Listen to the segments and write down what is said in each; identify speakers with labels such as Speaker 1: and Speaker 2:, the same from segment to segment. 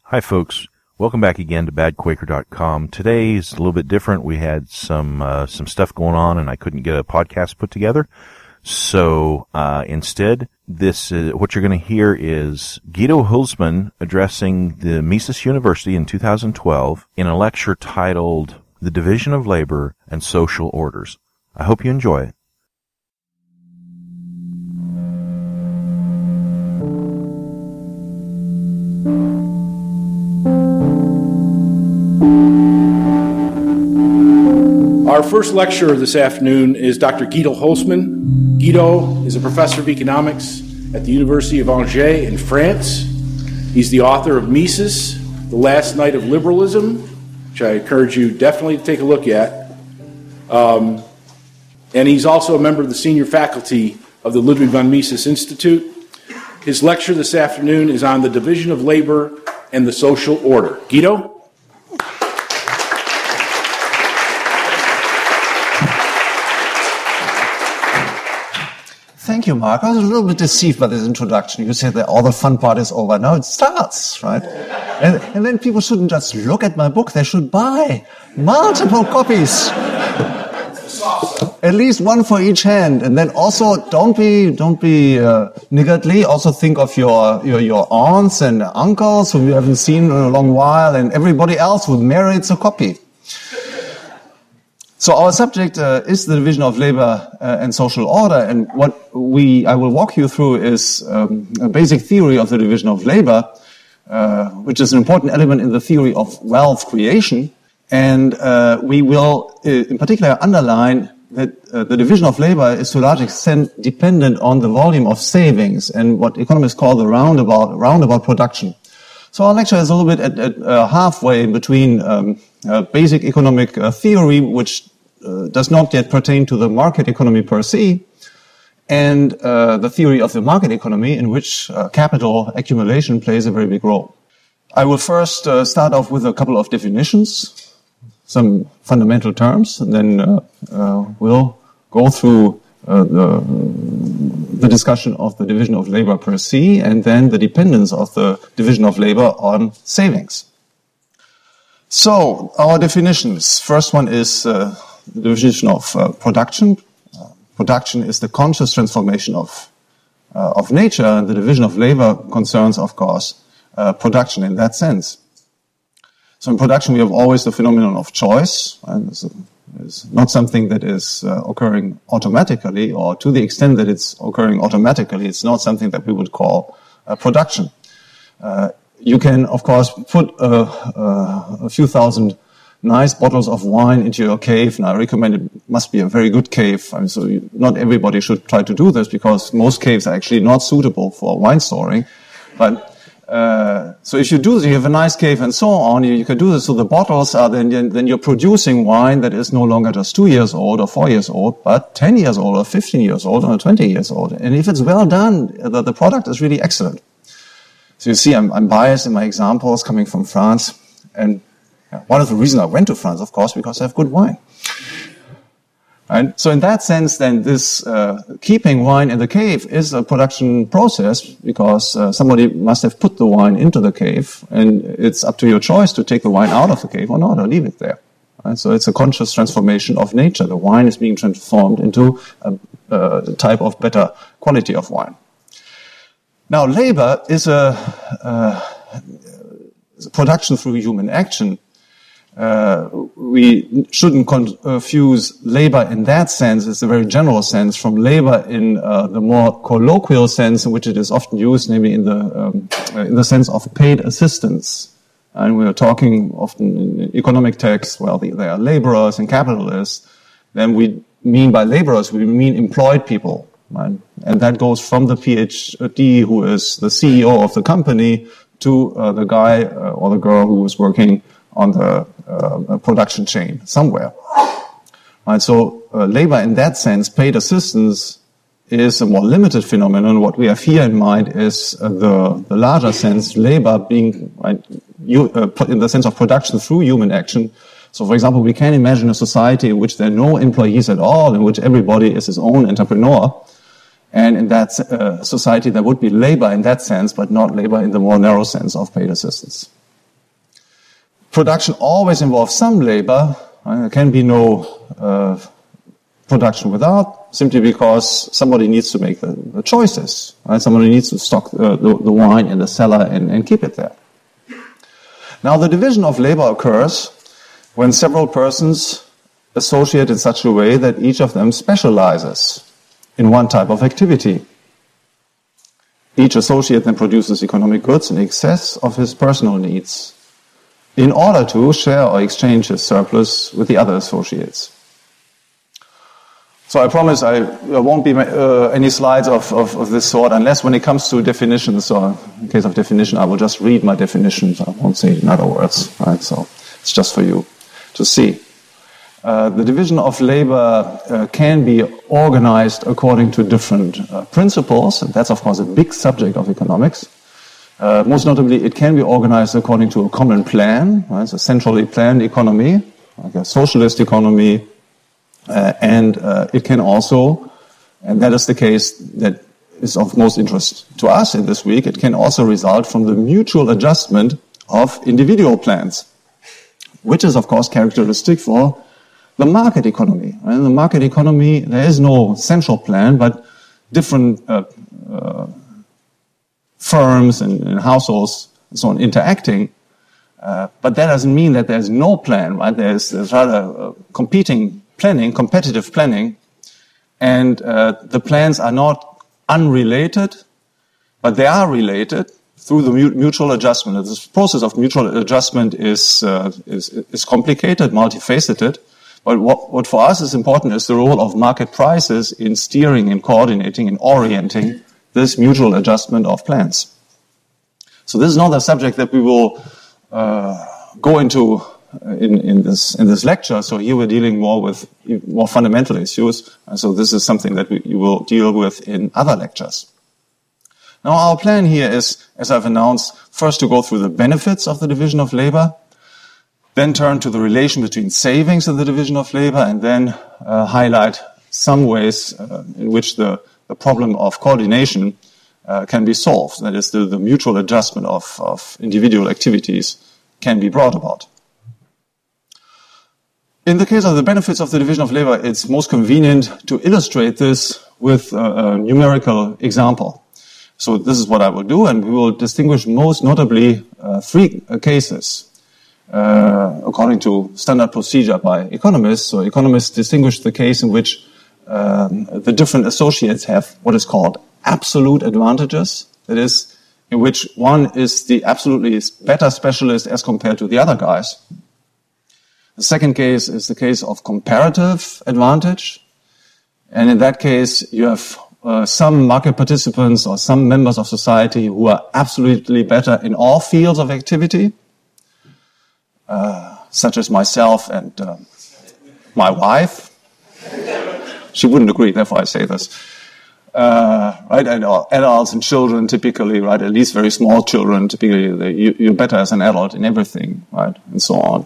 Speaker 1: Hi, folks. Welcome back again to badquaker.com. Today is a little bit different. We had some stuff going on, and I couldn't get a podcast put together. So instead, what you're going to hear is Guido Hülsmann addressing the Mises University in 2012 in a lecture titled "The Division of Labor and Social Orders." I hope you enjoy it.
Speaker 2: Our first lecturer this afternoon is Dr. Guido Hülsmann. Guido is a professor of economics at the University of Angers in France. He's the author of Mises, The Last Night of Liberalism, which I encourage you definitely to take a look at. And he's also a member of the senior faculty of the Ludwig von Mises Institute. His lecture this afternoon is on the division of labor and the social order. Guido?
Speaker 3: Thank you, Mark. I was a little bit deceived by this introduction. You said that all the fun part is over. Now it starts, right? And then people shouldn't just look at my book. They should buy multiple copies. At least one for each hand. And then also don't be niggardly. Also think of your aunts and uncles whom you haven't seen in a long while, and everybody else who merits a copy. So our subject is the division of labor and social order, and what I will walk you through is a basic theory of the division of labor, which is an important element in the theory of wealth creation, and we will in particular underline that the division of labor is to a large extent dependent on the volume of savings and what economists call the roundabout production. So our lecture is a little bit at halfway in between basic economic theory, which does not yet pertain to the market economy per se, and the theory of the market economy in which capital accumulation plays a very big role. I will first start off with a couple of definitions, some fundamental terms, and then we'll go through the discussion of the division of labor per se, and then the dependence of the division of labor on savings. So, our definitions. First one is the definition of production. Production is the conscious transformation of nature, and the division of labor concerns, of course, production in that sense. So in production we have always the phenomenon of choice, and it's not something that is occurring automatically, or to the extent that it's occurring automatically, it's not something that we would call production. You can, of course, put a few thousand nice bottles of wine into your cave. Now, I recommend it must be a very good cave. Not everybody should try to do this, because most caves are actually not suitable for wine storing. But so if you do this, you have a nice cave and so on, you can do this. So the bottles are then you're producing wine that is no longer just 2 years old or 4 years old, but 10 years old or 15 years old or 20 years old. And if it's well done, the product is really excellent. So you see, I'm biased in my examples coming from France. And one of the reasons I went to France, of course, because I have good wine. Right? So in that sense, then this keeping wine in the cave is a production process, because somebody must have put the wine into the cave, and it's up to your choice to take the wine out of the cave or not, or leave it there. Right? So it's a conscious transformation of nature. The wine is being transformed into a type of better quality of wine. Now, labor is a production through human action. We shouldn't confuse labor in that sense. It's a very general sense from labor in the more colloquial sense in which it is often used, namely in the sense of paid assistance. And we are talking often in economic texts, well, they are laborers and capitalists. Then we mean by laborers, we mean employed people. Right? And that goes from the PhD who is the CEO of the company to the guy or the girl who is working on the production chain somewhere. Right, so labor in that sense, paid assistance, is a more limited phenomenon. What we have here in mind is the larger sense, labor being put in the sense of production through human action. So, for example, we can imagine a society in which there are no employees at all, in which everybody is his own entrepreneur. And in that society, there would be labor in that sense, but not labor in the more narrow sense of paid assistance. production always involves some labor. Right? There can be no production without, simply because somebody needs to make the choices. Right? Somebody needs to stock the wine in the cellar and keep it there. Now, the division of labor occurs when several persons associate in such a way that each of them specializes in one type of activity. Each associate then produces economic goods in excess of his personal needs in order to share or exchange his surplus with the other associates. So I promise there won't be any slides of this sort, unless when it comes to definitions, or in case of definition, I will just read my definitions. I won't say it in other words, right? So it's just for you to see. The division of labor can be organized according to different principles, and that's, of course, a big subject of economics. Most notably, it can be organized according to a common plan, right? It's a centrally planned economy, like a socialist economy, and it can also, and that is the case that is of most interest to us in this week, it can also result from the mutual adjustment of individual plans, which is, of course, characteristic for the market economy. In the market economy, there is no central plan, but different firms and households and so on interacting. But that doesn't mean that there's no plan, right? There's rather competing planning, competitive planning, and the plans are not unrelated, but they are related through the mutual adjustment. This process of mutual adjustment is complicated, multifaceted. But what for us is important is the role of market prices in steering and coordinating and orienting this mutual adjustment of plans. So this is not a subject that we will go into in this lecture. So here we're dealing more with more fundamental issues. And so this is something that we will deal with in other lectures. Now our plan here is, as I've announced, first to go through the benefits of the division of labor, then turn to the relation between savings and the division of labor, and then highlight some ways in which the problem of coordination can be solved. That is, the mutual adjustment of individual activities can be brought about. In the case of the benefits of the division of labor, it's most convenient to illustrate this with a numerical example. So this is what I will do, and we will distinguish most notably three cases. According to standard procedure by economists. So economists distinguish the case in which the different associates have what is called absolute advantages. That is, in which one is the absolutely better specialist as compared to the other guys. The second case is the case of comparative advantage. And in that case, you have some market participants or some members of society who are absolutely better in all fields of activity. Such as myself and my wife. She wouldn't agree, therefore I say this. Right, and adults and children typically, right, at least very small children, typically you're better as an adult in everything, right, and so on.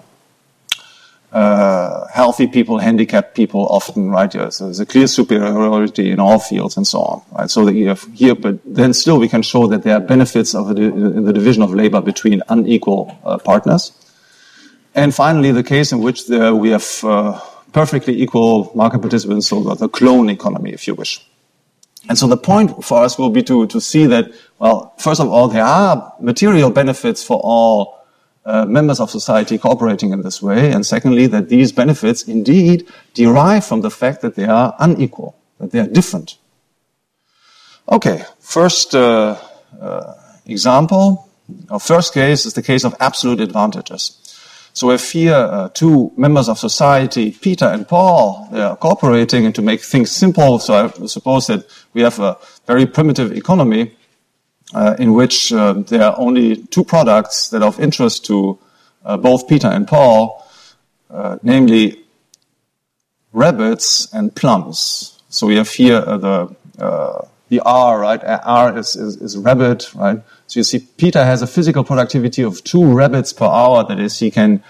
Speaker 3: Healthy people, handicapped people often, right, yes, there's a clear superiority in all fields and so on, right, so that you have here, but then still we can show that there are benefits in the division of labor between unequal partners. And finally, the case in which we have perfectly equal market participants, so the clone economy, if you wish. And so the point for us will be to see that, well, first of all, there are material benefits for all members of society cooperating in this way. And secondly, that these benefits indeed derive from the fact that they are unequal, that they are different. Okay, first example, our first case is the case of absolute advantages. So if here two members of society, Peter and Paul, they are cooperating, and to make things simple, so I suppose that we have a very primitive economy in which there are only two products that are of interest to both Peter and Paul, namely rabbits and plums. So we have here the R, right? R is rabbit, right? So you see, Peter has a physical productivity of 2 rabbits per hour. That is, he can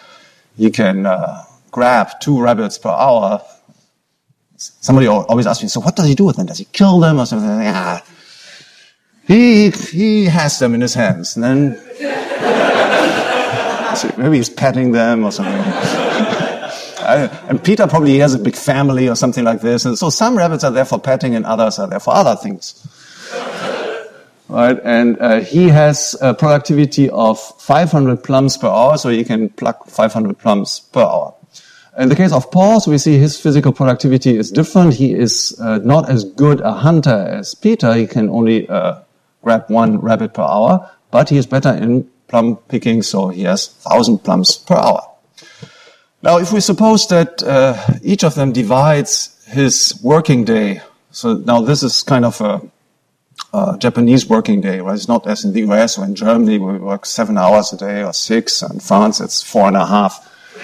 Speaker 3: grab 2 rabbits per hour. Somebody always asks me, so what does he do with them? Does he kill them or something? Yeah, he has them in his hands. And then Maybe he's petting them or something. And Peter probably has a big family or something like this. And so some rabbits are there for petting and others are there for other things. Right? And he has a productivity of 500 plums per hour, so he can pluck 500 plums per hour. In the case of Paul, so we see his physical productivity is different. He is not as good a hunter as Peter. He can only grab 1 rabbit per hour, but he is better in plum picking, so he has 1,000 plums per hour. Now, if we suppose that each of them divides his working day, so now this is kind of a Japanese working day, right? It's not as in the US or in Germany where we work 7 hours a day or 6, and in France it's 4.5.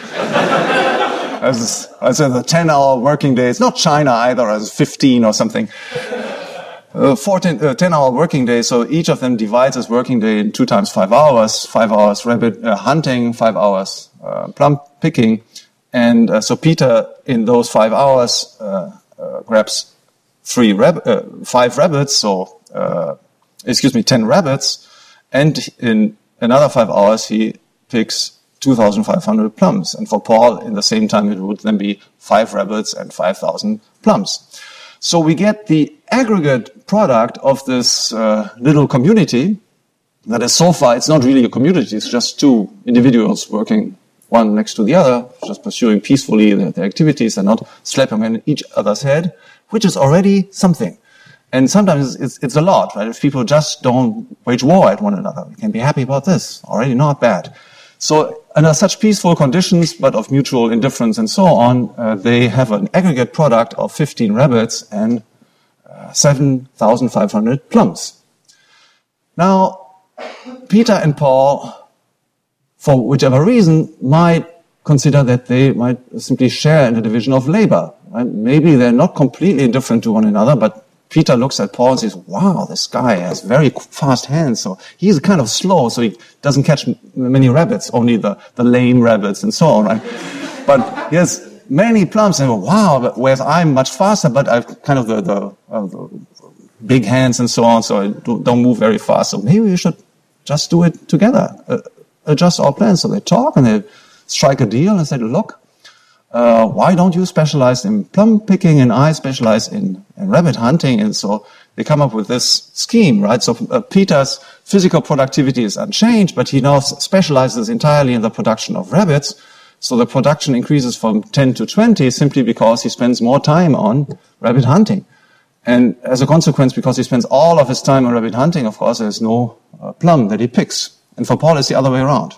Speaker 3: As a 10-hour working day. It's not China either, as 15 or something. 10-hour working day, so each of them divides his working day in 2 times 5 hours, 5 hours rabbit hunting, 5 hours plum picking, and so Peter in those 5 hours grabs 5 rabbits, so 10 rabbits, and in another 5 hours he picks 2,500 plums, and for Paul in the same time it would then be 5 rabbits and 5,000 plums. So we get the aggregate product of this little community that is so far, it's not really a community, it's just 2 individuals working one next to the other, just pursuing peacefully their activities and not slapping on each other's head, which is already something. And sometimes it's a lot, right? If people just don't wage war at one another, we can be happy about this, already not bad. So under such peaceful conditions, but of mutual indifference and so on, they have an aggregate product of 15 rabbits and 7,500 plums. Now, Peter and Paul, for whichever reason, might consider that they might simply share in the division of labor. Right? Maybe they're not completely indifferent to one another, but Peter looks at Paul and says, wow, this guy has very fast hands, so he's kind of slow, so he doesn't catch many rabbits, only the lame rabbits and so on, right? But he has many plums, and wow, whereas I'm much faster, but I've kind of the big hands and so on, so I don't move very fast, so maybe we should just do it together, adjust our plans. So they talk and they strike a deal and say, look, why don't you specialize in plum picking and I specialize in rabbit hunting? And so they come up with this scheme, right? So Peter's physical productivity is unchanged, but he now specializes entirely in the production of rabbits. So the production increases from 10 to 20 simply because he spends more time on rabbit hunting. And as a consequence, because he spends all of his time on rabbit hunting, of course, there's no plum that he picks. And for Paul, it's the other way around.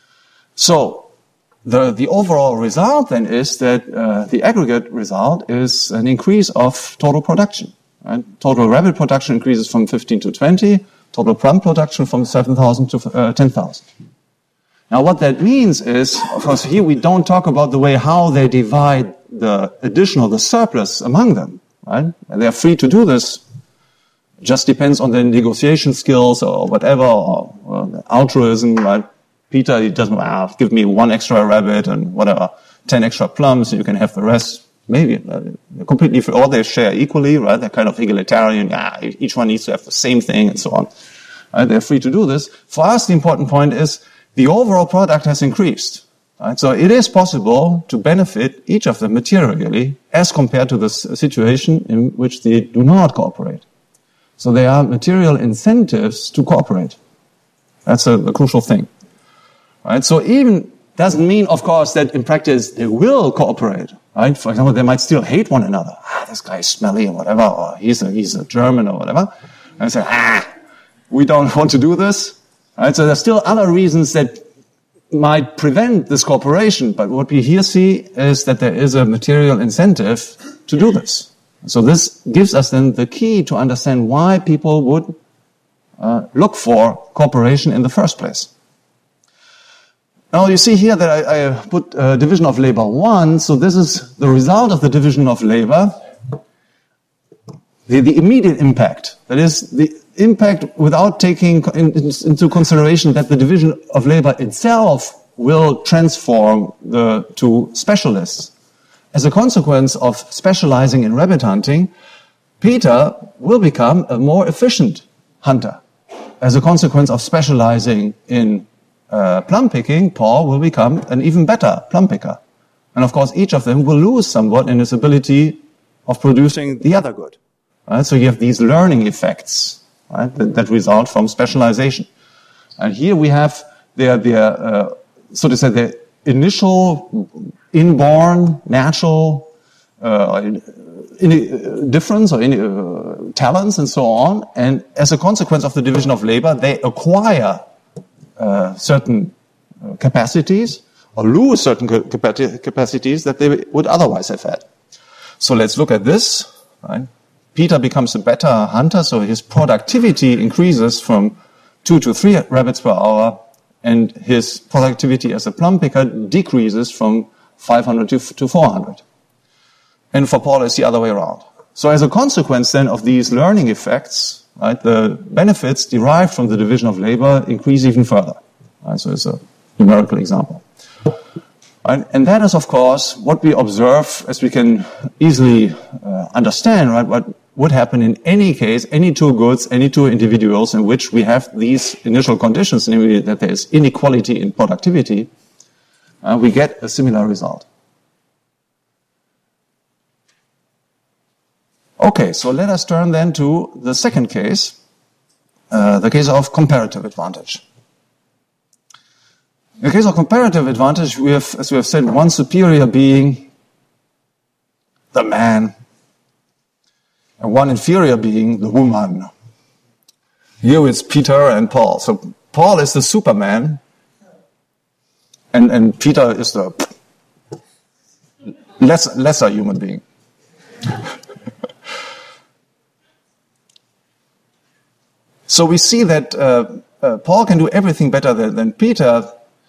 Speaker 3: So the overall result then is that the aggregate result is an increase of total production. Right? Total rabbit production increases from 15 to 20, total plum production from 7,000 to 10,000. Now what that means is, of course, here we don't talk about the way how they divide the surplus among them. Right? And they're free to do this. It just depends on their negotiation skills or whatever, or altruism, right? Peter, he doesn't give me 1 extra rabbit and whatever, 10 extra plums, so you can have the rest. Maybe completely free, or they share equally, right? They're kind of egalitarian. Each one needs to have the same thing and so on. Right? They're free to do this. For us, the important point is the overall product has increased. Right? So it is possible to benefit each of them materially as compared to the situation in which they do not cooperate. So there are material incentives to cooperate. That's a crucial thing. Right? So even doesn't mean, of course, that in practice they will cooperate. Right? For example, they might still hate one another. This guy is smelly or whatever, or he's a German or whatever. And say, we don't want to do this. Right? So there's still other reasons that might prevent this cooperation. But what we here see is that there is a material incentive to do this. So this gives us then the key to understand why people would look for cooperation in the first place. Now you see here that I put division of labor 1, so this is the result of the division of labor, the immediate impact, that is the impact without taking into consideration that the division of labor itself will transform the 2 specialists. As a consequence of specializing in rabbit hunting, Peter will become a more efficient hunter as a consequence of specializing in plum picking, Paul will become an even better plum picker. And of course, each of them will lose somewhat in his ability of producing the other good. Right? So you have these learning effects, right, that result from specialization. And here we have their so to say, the initial inborn natural difference or talents and so on. And as a consequence of the division of labor, they acquire certain capacities or lose certain capacities that they would otherwise have had. So let's look at this. Right? Peter becomes a better hunter, so his productivity increases from 2 to 3 rabbits per hour, and his productivity as a plum picker decreases from 500 to 400. And for Paul, it's the other way around. So as a consequence then of these learning effects, right, the benefits derived from the division of labor increase even further. Right, so it's a numerical example. And that is, of course, what we observe, as we can easily understand, right, what would happen in any case, any two goods, any two individuals in which we have these initial conditions, namely that there is inequality in productivity, we get a similar result. Okay, so let us turn then to the second case, the case of comparative advantage. In the case of comparative advantage, we have, as we have said, one superior being, the man, and one inferior being, the woman. Here it's Peter and Paul. So Paul is the Superman, and Peter is the lesser human being. So we see that Paul can do everything better than Peter.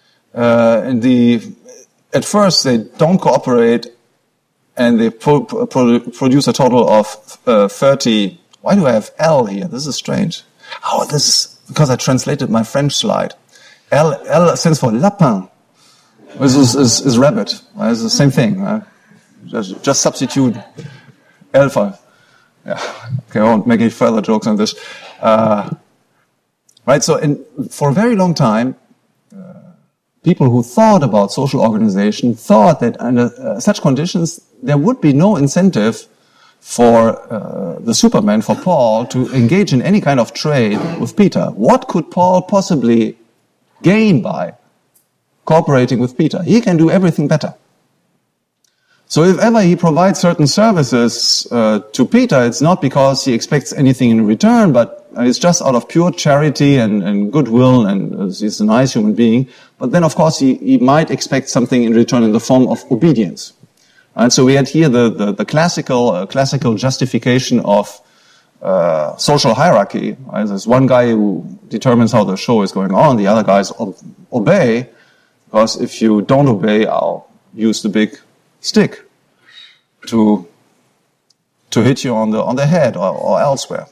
Speaker 3: At first they don't cooperate, and they produce a total of 30. Why do I have L here? This is strange. Oh, this is because I translated my French slide. L stands for lapin. This is rabbit. It's the same thing. Just substitute L for. Yeah. Okay, I won't make any further jokes on this. Right. So, for a very long time, people who thought about social organization thought that under such conditions there would be no incentive for the Superman, for Paul, to engage in any kind of trade with Peter. What could Paul possibly gain by cooperating with Peter? He can do everything better. So if ever he provides certain services to Peter, it's not because he expects anything in return, but it's just out of pure charity and goodwill, and he's a nice human being. But then, of course, he might expect something in return in the form of obedience. And so we had here the classical justification of social hierarchy. Right? There's one guy who determines how the show is going on. The other guys obey, because if you don't obey, I'll use the big stick to hit you on the head or elsewhere.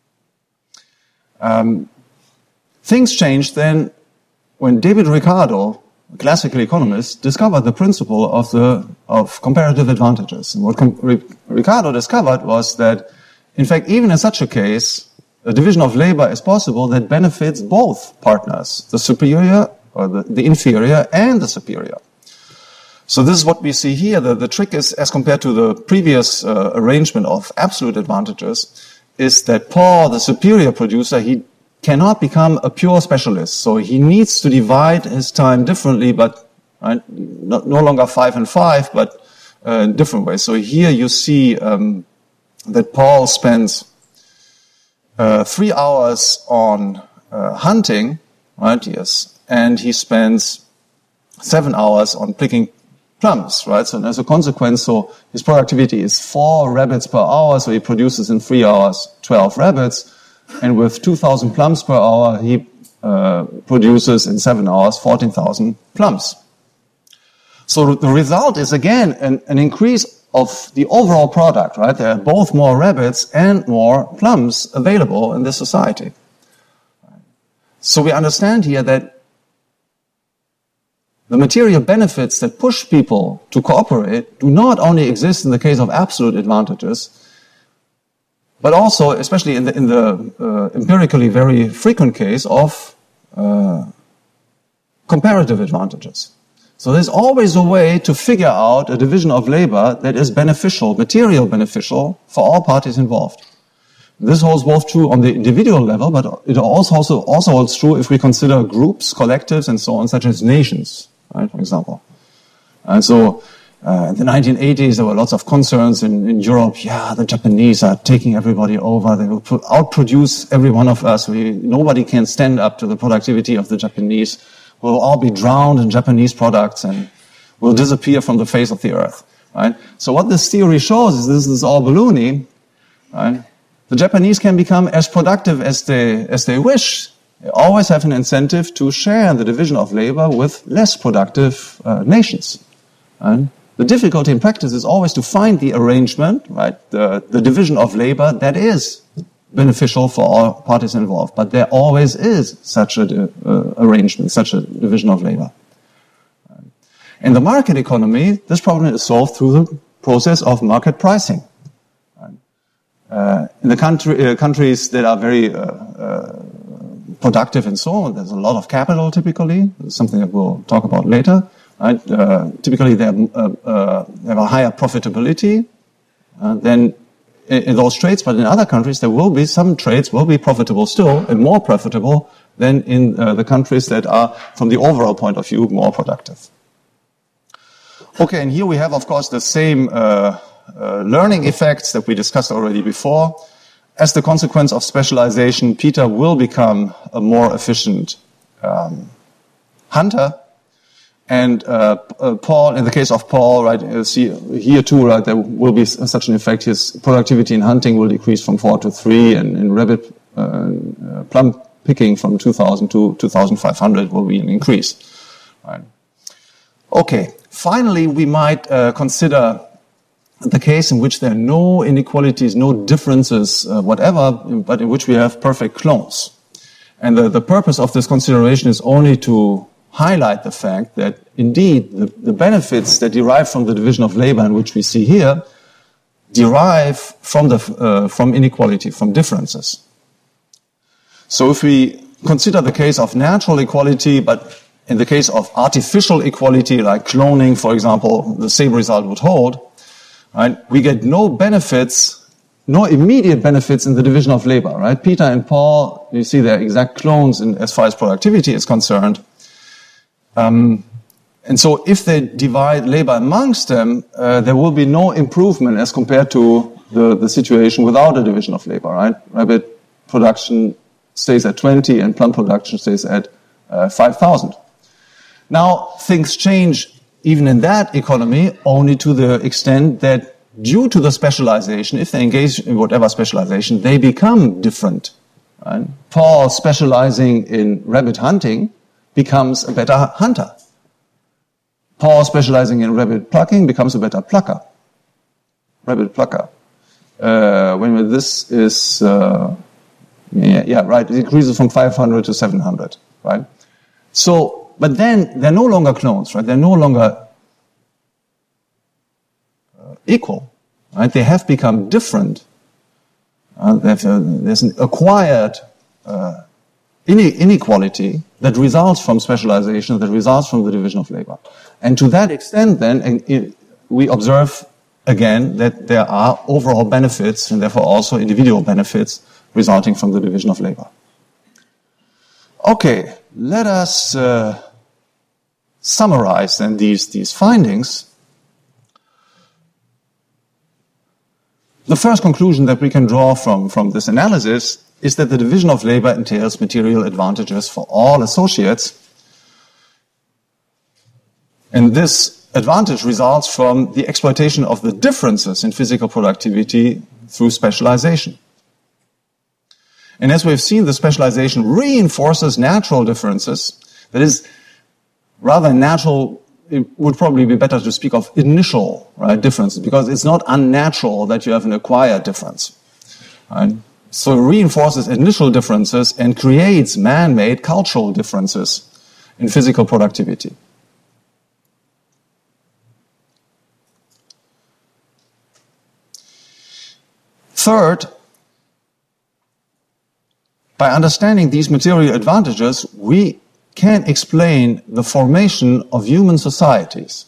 Speaker 3: Things changed then when David Ricardo, a classical economist, discovered the principle of comparative advantages. And what Ricardo discovered was that, in fact, even in such a case, a division of labor is possible that benefits both partners, the superior or the inferior and the superior. So this is what we see here. The trick is, as compared to the previous arrangement of absolute advantages, is that Paul, the superior producer, he cannot become a pure specialist. So he needs to divide his time differently, but no longer 5 and 5, but in different ways. So here you see that Paul spends 3 hours on hunting, right? Yes, and he spends 7 hours on picking plums, right? So as a consequence, so his productivity is 4 rabbits per hour, so he produces in 3 hours 12 rabbits, and with 2,000 plums per hour, he produces in 7 hours 14,000 plums. So the result is again an increase of the overall product, right? There are both more rabbits and more plums available in this society. So we understand here that the material benefits that push people to cooperate do not only exist in the case of absolute advantages, but also, especially in the empirically very frequent case of comparative advantages. So there's always a way to figure out a division of labor that is beneficial, material beneficial for all parties involved. This holds both true on the individual level, but it also holds true if we consider groups, collectives, and so on, such as nations, right, for example. And so in the 1980s, there were lots of concerns in Europe. Yeah, the Japanese are taking everybody over. They will outproduce every one of us. Nobody can stand up to the productivity of the Japanese. We'll all be drowned in Japanese products and will disappear from the face of the earth. Right? So what this theory shows is this is all baloney. Right? The Japanese can become as productive as they wish. They always have an incentive to share the division of labor with less productive nations. Right? The difficulty in practice is always to find the arrangement, right, the division of labor that is beneficial for all parties involved. But there always is such an arrangement, such a division of labor. In the market economy, this problem is solved through the process of market pricing. In the countries that are very productive and so on, there's a lot of capital typically. It's something that we'll talk about later. Right? Typically, they have a higher profitability than in those trades, but in other countries, there will be some trades will be profitable still and more profitable than in the countries that are, from the overall point of view, more productive. Okay, and here we have, of course, the same learning effects that we discussed already before. As the consequence of specialization, Peter will become a more efficient hunter. And Paul, in the case of Paul, right, see here too, right, there will be such an effect. His productivity in hunting will decrease from 4 to 3, and in rabbit plum picking from 2,000 to 2,500 will be an increase. Right. Okay. Finally, we might consider the case in which there are no inequalities, no differences, whatever, but in which we have perfect clones. And the purpose of this consideration is only to highlight the fact that, indeed, the benefits that derive from the division of labor, in which we see here, derive from inequality, from differences. So if we consider the case of natural equality, but in the case of artificial equality, like cloning, for example, the same result would hold, right? We get no benefits, no immediate benefits in the division of labor, right? Peter and Paul, you see they're exact clones as far as productivity is concerned. And so if they divide labor amongst them, there will be no improvement as compared to the situation without a division of labor, right? Rabbit production stays at 20 and plum production stays at 5,000. Now, things change even in that economy only to the extent that due to the specialization, if they engage in whatever specialization, they become different. Right? Paul specializing in rabbit hunting becomes a better hunter. Paul specializing in rabbit plucking becomes a better plucker. Rabbit plucker. When this is, right, it increases from 500 to 700, right? So, but then they're no longer clones, right? They're no longer equal, right? They have become different. There's an acquired inequality that results from specialization, that results from the division of labor. And to that extent, then, we observe again that there are overall benefits and therefore also individual benefits resulting from the division of labor. Okay, let us summarize then these findings. The first conclusion that we can draw from this analysis is that the division of labor entails material advantages for all associates. And this advantage results from the exploitation of the differences in physical productivity through specialization. And as we've seen, the specialization reinforces natural differences. That is, rather than natural, it would probably be better to speak of initial, right, differences, because it's not unnatural that you have an acquired difference. Right? So it reinforces initial differences and creates man-made cultural differences in physical productivity. Third, by understanding these material advantages, we can explain the formation of human societies.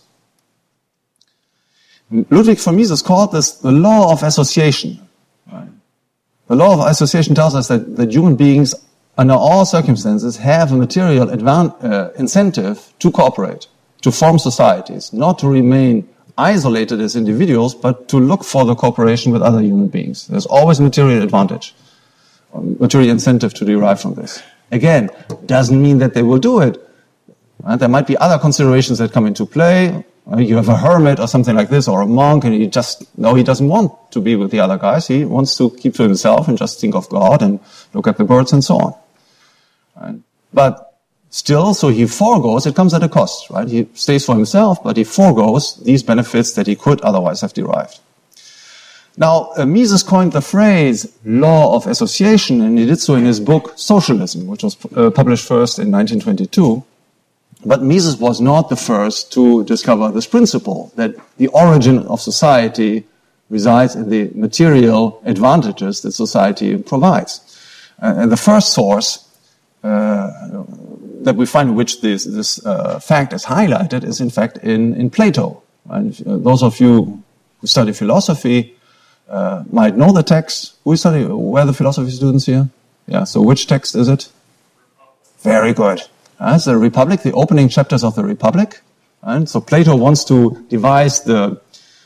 Speaker 3: Ludwig von Mises called this the law of association. The law of association tells us that human beings, under all circumstances, have a material incentive to cooperate, to form societies, not to remain isolated as individuals, but to look for the cooperation with other human beings. There's always material advantage, material incentive to derive from this. Again, doesn't mean that they will do it. There might be other considerations that come into play. You have a hermit or something like this, or a monk, and he doesn't want to be with the other guys. He wants to keep to himself and just think of God and look at the birds and so on. Right? But still, so he forgoes, it comes at a cost, right? He stays for himself, but he forgoes these benefits that he could otherwise have derived. Now, Mises coined the phrase law of association, and he did so in his book Socialism, which was published first in 1922. But Mises was not the first to discover this principle, that the origin of society resides in the material advantages that society provides. And the first source that we find in which this fact is highlighted is, in fact, in Plato. And those of you who study philosophy might know the text. Where are the philosophy students here? Yeah, so which text is it? Very good. It's the Republic, the opening chapters of the Republic. And so Plato wants to devise the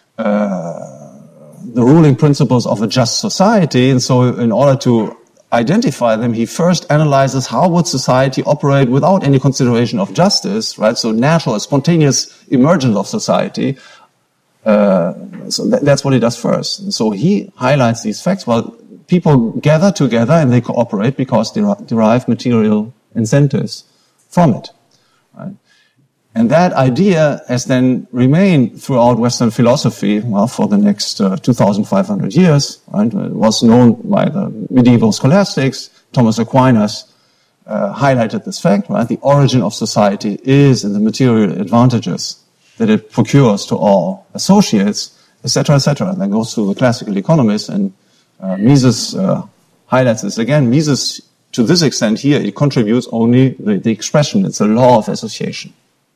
Speaker 3: ruling principles of a just society. And so in order to identify them, he first analyzes how would society operate without any consideration of justice, right? So natural, spontaneous emergence of society. So that's what he does first. And so he highlights these facts. Well, people gather together and they cooperate because they derive material incentives from it. Right? And that idea has then remained throughout Western philosophy, well, for the next 2,500 years. Right? It was known by the medieval scholastics. Thomas Aquinas highlighted this fact, right? The origin of society is in the material advantages that it procures to all associates, etc., etc. And then goes to the classical economists, and Mises highlights this again. Mises, to this extent here, it contributes only the expression. It's a law of association.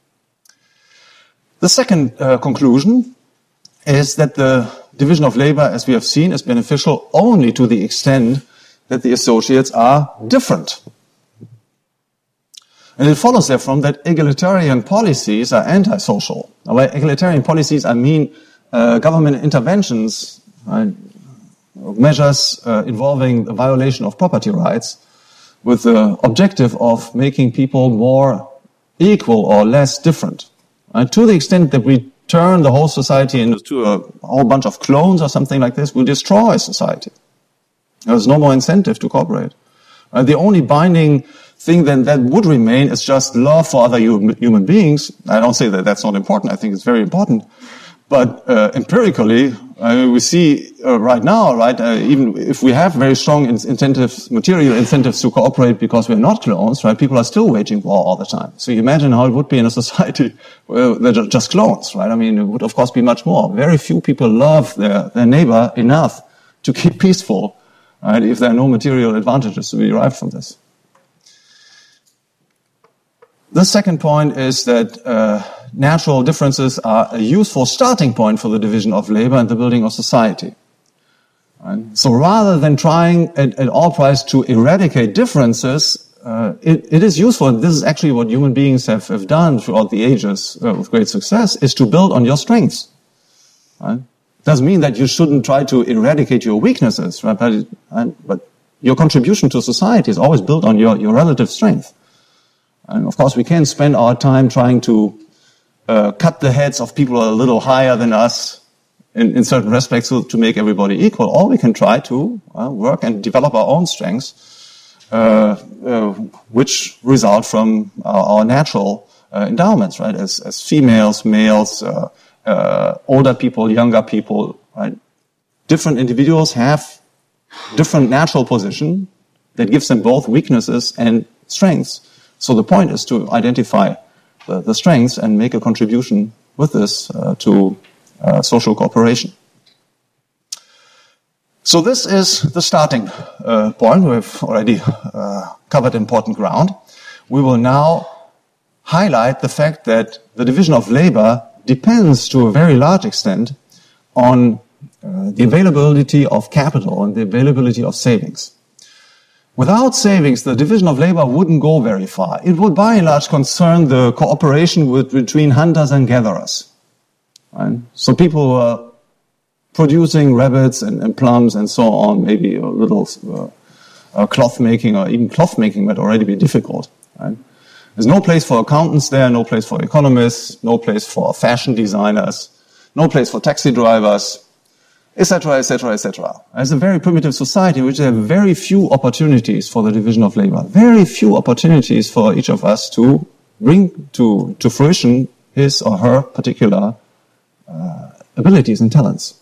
Speaker 3: The second conclusion is that the division of labor, as we have seen, is beneficial only to the extent that the associates are different. And it follows therefrom that egalitarian policies are antisocial. Now, by egalitarian policies, I mean government interventions, right, measures involving the violation of property rights, with the objective of making people more equal or less different. To the extent that we turn the whole society into a whole bunch of clones or something like this, we'll destroy society. There's no more incentive to cooperate. The only binding thing then that would remain is just love for other human beings. I don't say that that's not important. I think it's very important. But empirically, we see right now, right, even if we have very strong incentives, material incentives to cooperate because we're not clones, right, people are still waging war all the time. So you imagine how it would be in a society where they're just clones, right? I mean, it would, of course, be much more. Very few people love their neighbor enough to keep peaceful, right, if there are no material advantages to be derived from this. The second point is that natural differences are a useful starting point for the division of labor and the building of society. Right? So rather than trying at all price to eradicate differences, it is useful, and this is actually what human beings have done throughout the ages with great success, is to build on your strengths. Right? Doesn't mean that you shouldn't try to eradicate your weaknesses, right? But your contribution to society is always built on your relative strength. And of course, we can spend our time trying to cut the heads of people a little higher than us in certain respects to make everybody equal. Or we can try to work and develop our own strengths, which result from our natural endowments, right? As females, males, older people, younger people, right? Different individuals have different natural position that gives them both weaknesses and strengths. So the point is to identify the strengths and make a contribution with this to social cooperation. So this is the starting point. We've already covered important ground. We will now highlight the fact that the division of labor depends to a very large extent on the availability of capital and the availability of savings. Without savings, the division of labor wouldn't go very far. It would by and large concern the cooperation between hunters and gatherers. Right? So people who are producing rabbits and plums and so on, maybe a little cloth making, or even cloth making might already be difficult. Right? There's no place for accountants there, no place for economists, no place for fashion designers, no place for taxi drivers, etc., etc., etc. It's a very primitive society in which there are very few opportunities for the division of labor, very few opportunities for each of us to bring to fruition his or her particular abilities and talents.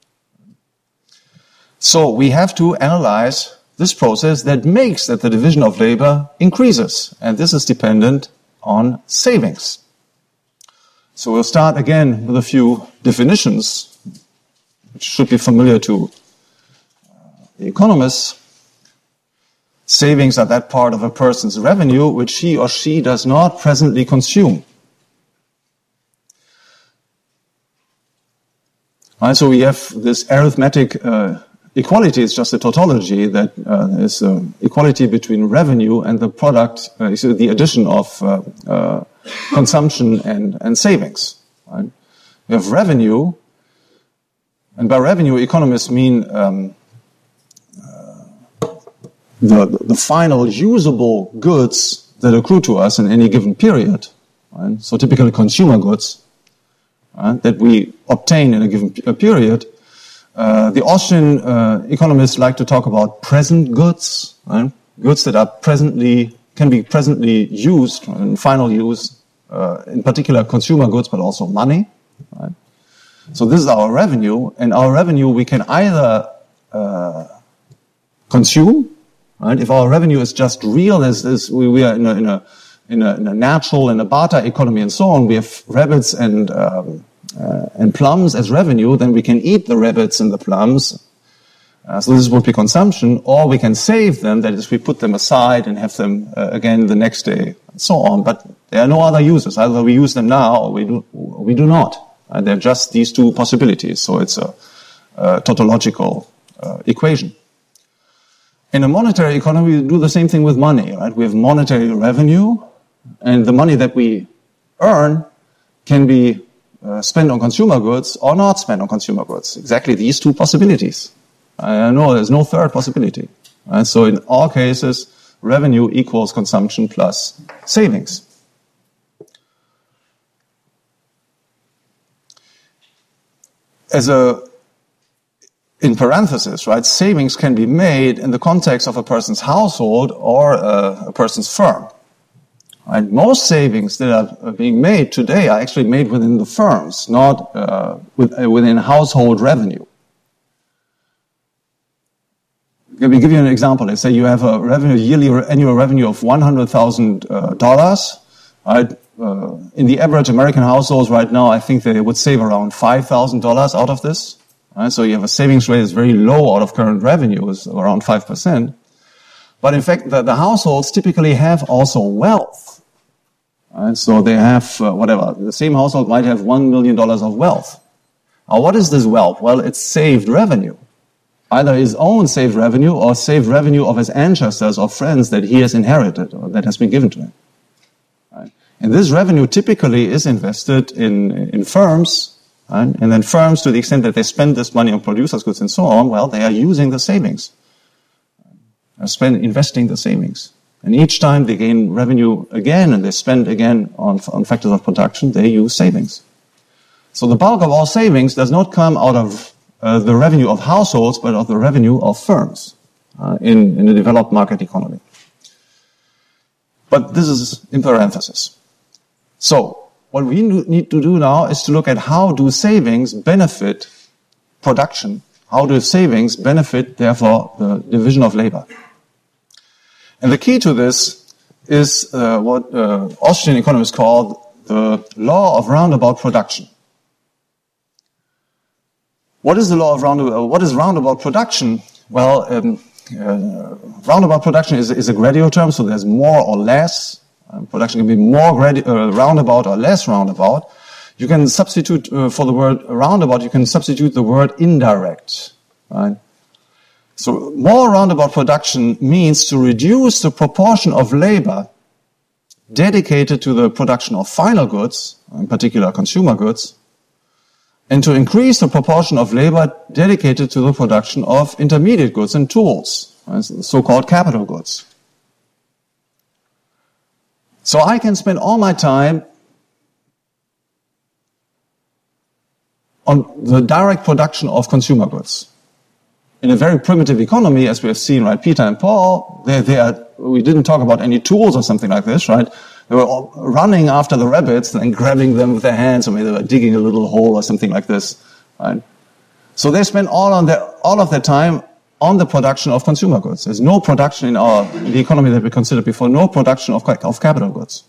Speaker 3: So we have to analyze this process that makes that the division of labor increases, and this is dependent on savings. So we'll start again with a few definitions, which should be familiar to the economists. Savings are that part of a person's revenue which he or she does not presently consume. Right, so we have this arithmetic equality. It's just a tautology that is equality between revenue and the product, so the addition of consumption and savings. Right? We have revenue, and by revenue, economists mean the final usable goods that accrue to us in any given period. Right? So typically consumer goods that we obtain in a given period. The Austrian economists like to talk about present goods, right? Goods that are can be presently used in final use, in particular consumer goods, but also money. Right? So this is our revenue, and our revenue we can either consume, right? If our revenue is just real, as we are in a natural and a barter economy and so on, we have rabbits and plums as revenue, then we can eat the rabbits and the plums. So this would be consumption, or we can save them, that is, we put them aside and have them again the next day, and so on. But there are no other uses. Either we use them now or we do not. They're just these two possibilities. So it's a tautological equation. In a monetary economy, we do the same thing with money. Right? We have monetary revenue, and the money that we earn can be spent on consumer goods or not spent on consumer goods. Exactly these two possibilities. I know there's no third possibility. Right? So in all cases, revenue equals consumption plus savings. In parentheses, right, savings can be made in the context of a person's household or a person's firm. Right? Most savings that are being made today are actually made within the firms, not within household revenue. Let me give you an example. Let's say you have a yearly annual revenue of $100,000. Right? In the average American households right now, I think they would save around $5,000 out of this. Right? So you have a savings rate that's very low out of current revenue, is around 5%. But in fact, the households typically have also wealth. Right? So they have, the same household might have $1 million of wealth. Now, what is this wealth? Well, it's saved revenue. Either his own saved revenue or saved revenue of his ancestors or friends that he has inherited or that has been given to him. Right? And this revenue typically is invested in firms, right? And then firms, to the extent that they spend this money on producers' goods and so on, well, they are using the savings. Investing the savings. And each time they gain revenue again and they spend again on factors of production, they use savings. So the bulk of all savings does not come out of the revenue of households, but of the revenue of firms in a developed market economy. But this is in parentheses. So what we need to do now is to look at how do savings benefit production? How do savings benefit, therefore, the division of labor? And the key to this is what Austrian economists call the law of roundabout production. What is the law of roundabout production? Well, roundabout production is a gradual term, so there's more or less. Production can be more roundabout or less roundabout. You can substitute for the word roundabout, you can substitute the word indirect. Right? So more roundabout production means to reduce the proportion of labor dedicated to the production of final goods, in particular consumer goods, and to increase the proportion of labor dedicated to the production of intermediate goods and tools, right? So-called capital goods. So I can spend all my time on the direct production of consumer goods. In a very primitive economy, as we have seen, right, Peter and Paul, we didn't talk about any tools or something like this, right? They were all running after the rabbits and grabbing them with their hands, or maybe they were digging a little hole or something like this, right? So they spend all of their time on the production of consumer goods. There's no production in the economy that we considered before, no production of capital goods.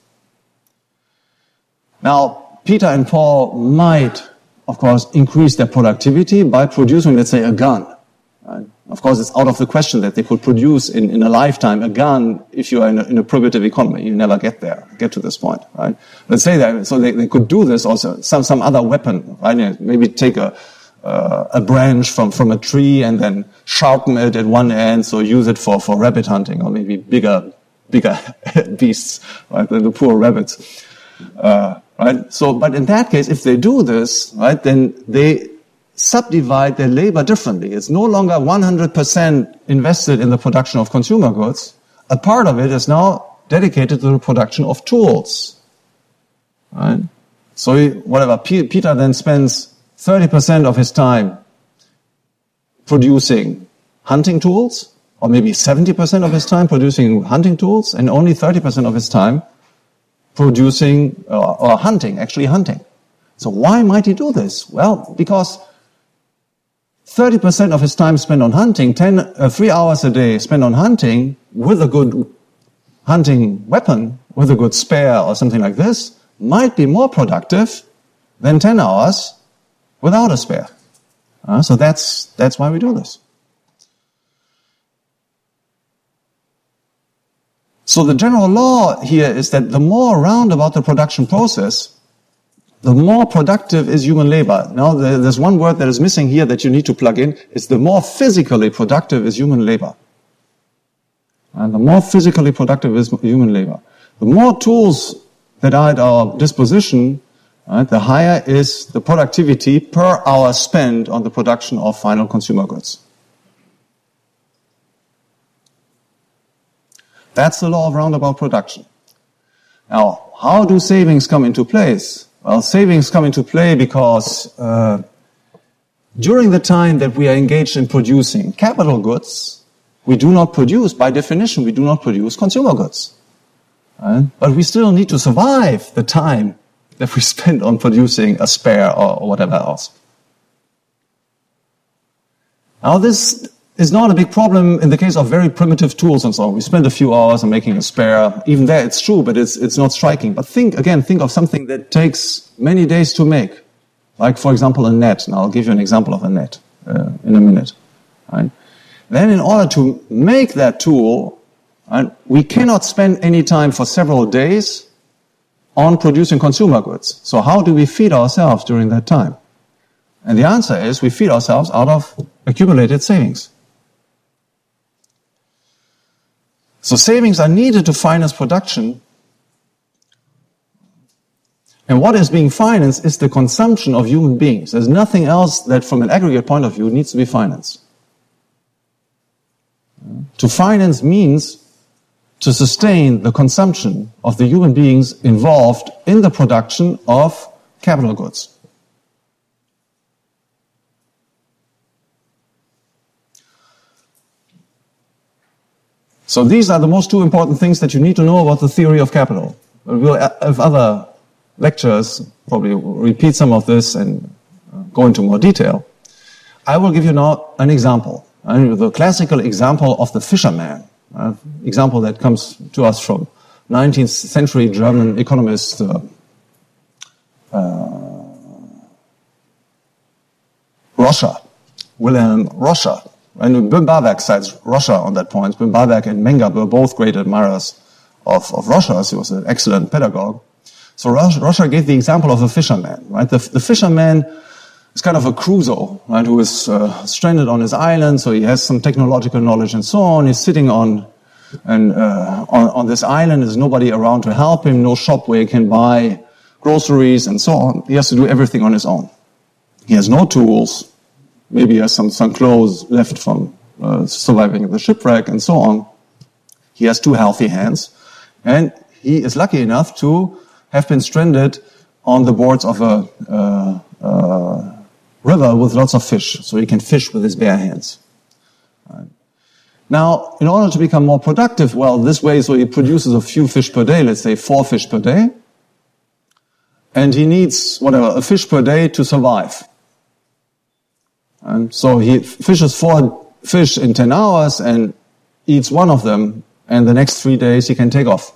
Speaker 3: Now, Peter and Paul might, of course, increase their productivity by producing, let's say, a gun. Right? Of course, it's out of the question that they could produce in a lifetime a gun if you are in a primitive economy. You never get to this point, right? Let's say that, so they could do this also, some other weapon, right? Maybe take a branch from a tree and then sharpen it at one end, so use it for rabbit hunting, or maybe bigger beasts, right? The poor rabbits, right? So, but in that case, if they do this, right, then they subdivide their labor differently. It's no longer 100% invested in the production of consumer goods. A part of it is now dedicated to the production of tools. Right? So Peter then spends 30% of his time producing hunting tools, or maybe 70% of his time producing hunting tools, and only 30% of his time producing or actually hunting. So why might he do this? Well, because 30% of his time spent on hunting, 3 hours a day spent on hunting with a good hunting weapon, with a good spear or something like this, might be more productive than 10 hours without a spear. So that's why we do this. So the general law here is that the more roundabout the production process, the more productive is human labor. Now, there's one word that is missing here that you need to plug in. It's the more physically productive is human labor. And the more physically productive is human labor. The more tools that are at our disposition, right, the higher is the productivity per hour spent on the production of final consumer goods. That's the law of roundabout production. Now, how do savings come into place? Well, savings come into play because during the time that we are engaged in producing capital goods, we do not produce, by definition, we do not produce consumer goods. Right? But we still need to survive the time that we spend on producing a spare or whatever else. Now, this is not a big problem in the case of very primitive tools and so on. We spend a few hours on making a spare. Even there, it's true, but it's not striking. But think of something that takes many days to make. Like, for example, a net. Now, I'll give you an example of a net in a minute. Right? Then, in order to make that tool, right, we cannot spend any time for several days on producing consumer goods. So how do we feed ourselves during that time? And the answer is we feed ourselves out of accumulated savings. So savings are needed to finance production. And what is being financed is the consumption of human beings. There's nothing else that from an aggregate point of view needs to be financed. To finance means to sustain the consumption of the human beings involved in the production of capital goods. So these are the most two important things that you need to know about the theory of capital. We'll have other lectures, probably repeat some of this and go into more detail. I will give you now an example, the classical example of the fisherman, example that comes to us from 19th century German economist Roscher, Wilhelm Roscher. And Böhm-Bawerk cites Roscher on that point. Böhm-Bawerk and Menger were both great admirers Rorschach. He was an excellent pedagogue. So Rorschach gave the example of a fisherman, right? The fisherman is kind of a Crusoe, right, who is stranded on his island, so he has some technological knowledge and so on. He's sitting on this island. There's nobody around to help him, no shop where he can buy groceries and so on. He has to do everything on his own. He has no tools. Maybe he has some clothes left from surviving the shipwreck and so on. He has 2 healthy hands. And he is lucky enough to have been stranded on the boards of a river with lots of fish. So he can fish with his bare hands. Right. Now, in order to become more productive, well, this way, so he produces a few fish per day, let's say 4 fish per day. And he needs, a fish per day to survive. And so he fishes 4 fish in 10 hours and eats 1 of them, and the next 3 days he can take off.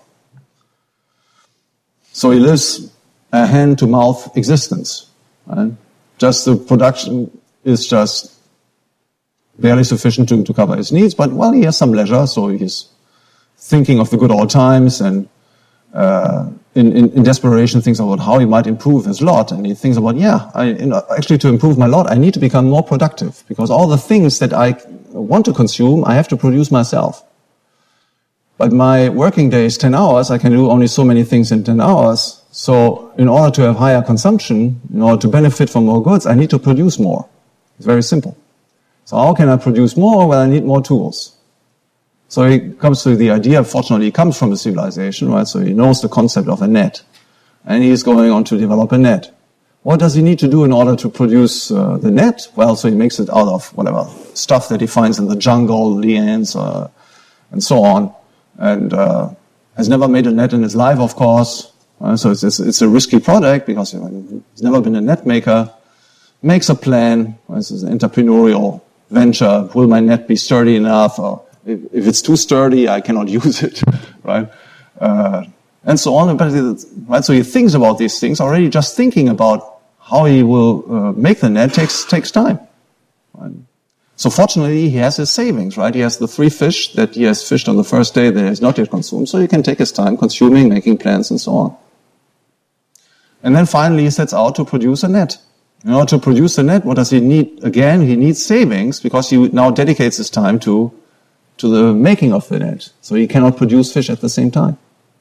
Speaker 3: So he lives a hand-to-mouth existence. Right? Just the production is just barely sufficient to cover his needs, but, well, he has some leisure, so he's thinking of the good old times and in desperation thinks about how he might improve his lot, and he thinks about, actually to improve my lot, I need to become more productive, because all the things that I want to consume, I have to produce myself. But my working day is 10 hours, I can do only so many things in 10 hours, so in order to have higher consumption, in order to benefit from more goods, I need to produce more. It's very simple. So how can I produce more? Well, I need more tools. So he comes to the idea, fortunately he comes from the civilization, right? So he knows the concept of a net. And he's going on to develop a net. What does he need to do in order to produce the net? Well, so he makes it out of whatever stuff that he finds in the jungle, lianes, and so on. And has never made a net in his life, of course. So it's a risky product because he's never been a net maker. Makes a plan. This is an entrepreneurial venture. Will my net be sturdy enough? Or if it's too sturdy, I cannot use it, right? And so on. Right? So he thinks about these things already. Just thinking about how he will make the net takes time. Right? So fortunately, he has his savings, right? He has the 3 fish that he has fished on the first day that he has not yet consumed. So he can take his time consuming, making plans, and so on. And then finally, he sets out to produce a net. In order to produce a net, what does he need? Again, he needs savings because he now dedicates his time to the making of the net. So he cannot produce fish at the same time.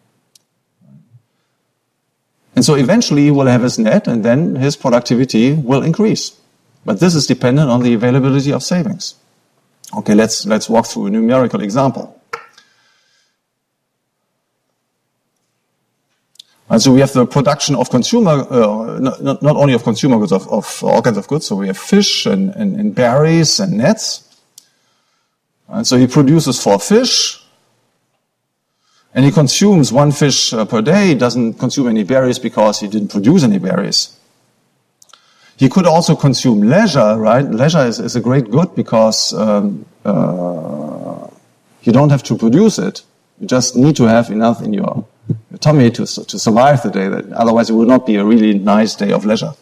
Speaker 3: And so eventually he will have his net and then his productivity will increase. But this is dependent on the availability of savings. Okay, let's walk through a numerical example. And so we have the production of consumer, not only of consumer goods, of all kinds of goods. So we have fish and berries and nets. And so he produces 4 fish, and he consumes 1 fish per day. He doesn't consume any berries because he didn't produce any berries. He could also consume leisure, right? Leisure is a great good because you don't have to produce it. You just need to have enough in your tummy to survive the day. Otherwise, it would not be a really nice day of leisure.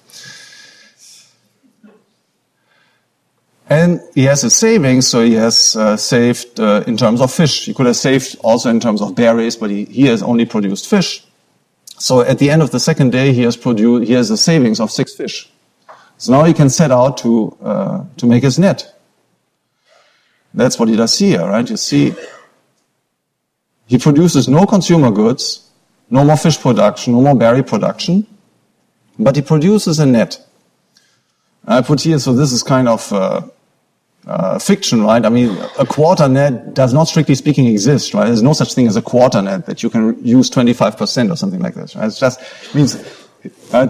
Speaker 3: And he has his savings, so he has saved in terms of fish. He could have saved also in terms of berries, but he has only produced fish. So at the end of the second day, he has a savings of 6 fish. So now he can set out to make his net. That's what he does here, right? You see, he produces no consumer goods, no more fish production, no more berry production, but he produces a net. I put here, so this is kind of fiction, right? I mean, a quarter net does not, strictly speaking, exist, right? There's no such thing as a quarter net that you can use 25% or something like this, right? It just means right,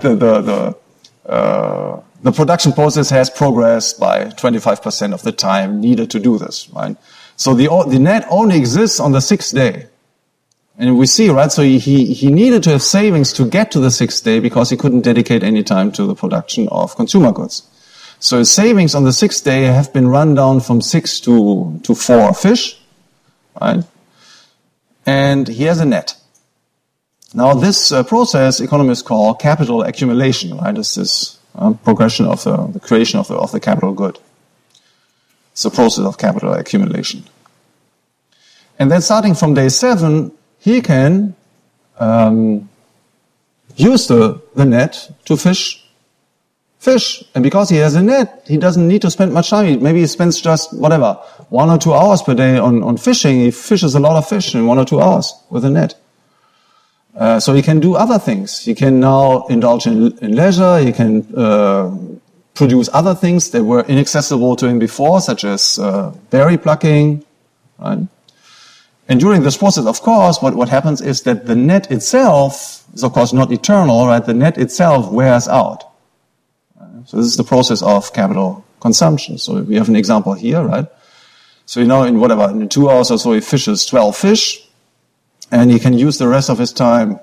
Speaker 3: the production process has progressed by 25% of the time needed to do this, right? So the net only exists on the 6th day. And we see, right, so he needed to have savings to get to the 6th day because he couldn't dedicate any time to the production of consumer goods. So his savings on the 6th day have been run down from 6 to 4 fish, right? And he has a net. Now this process economists call capital accumulation, right? This is progression of the creation of the capital good. It's a process of capital accumulation. And then starting from day 7, he can use the net to fish. And because he has a net, he doesn't need to spend much time. Maybe he spends just, 1 or 2 hours per day on fishing. He fishes a lot of fish in 1 or 2 hours with a net. So he can do other things. He can now indulge in leisure. He can produce other things that were inaccessible to him before, such as berry plucking. Right? And during this process, of course, what happens is that the net itself is, of course, not eternal. Right? The net itself wears out. So this is the process of capital consumption. So we have an example here, right? So in 2 hours or so, he fishes 12 fish, and he can use the rest of his time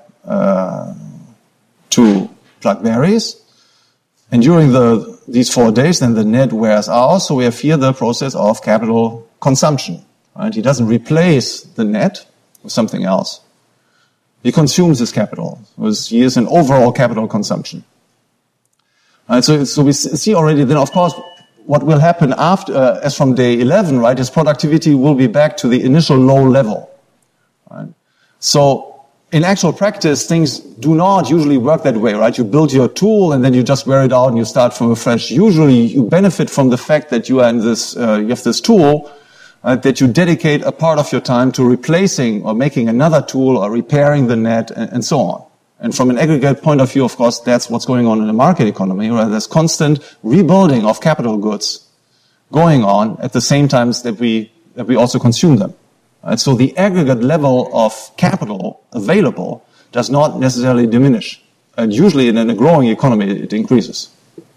Speaker 3: to pluck berries. And during these 4 days, then the net wears out. So we have here the process of capital consumption. Right? He doesn't replace the net with something else. He consumes his capital. He is an overall capital consumption. Right, so we see already then, of course, what will happen after, as from day 11, right, his productivity will be back to the initial low level. Right? So in actual practice, things do not usually work that way, right? You build your tool and then you just wear it out and you start from afresh. Usually you benefit from the fact that you are in this, you have this tool, that you dedicate a part of your time to replacing or making another tool or repairing the net and so on. And from an aggregate point of view, of course, that's what's going on in the market economy, where there's constant rebuilding of capital goods going on at the same time that we also consume them. Right? So the aggregate level of capital available does not necessarily diminish. And usually in a growing economy, it increases.